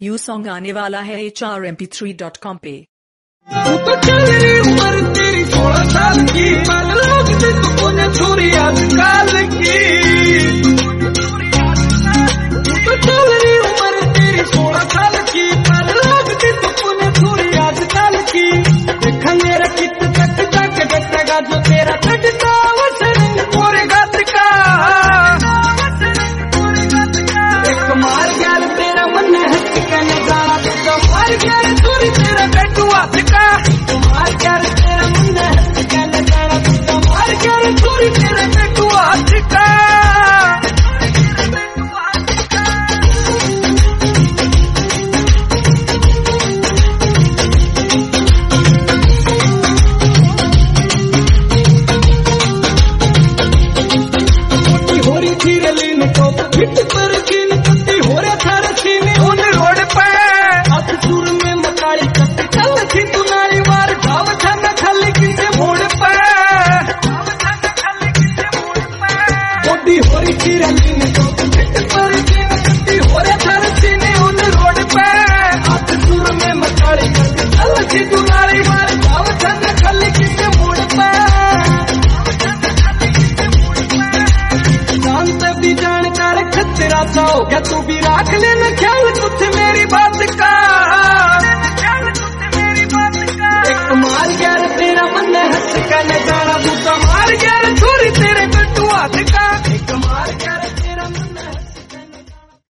You song आने वाला है HRMP3.com पे। तू तो चल रही उम्र तेरी 16 साल की, मन लोग से तुमने छोरी आजकल की। तू तो चल रही उम्र तेरी 16 साल की, मन लोग से तुमने छोरी आजकल की। देखा मेरा कित तक तक जटेगा जो तेरा चढ़ता वसरंग पूरे गात का। एक मार गया तेरा मन हंस के नजारा, तो मार गया छोरी तेरा बेटू हाथ का। मार गया तेरा मन हंस के नजारा, तो मार गया छोरी तेरा बेटू हाथ का। क्या तू भी राख लेना ख्याल कुछ मेरी बात का। एक मार गया तेरा मन हंस का नजारा।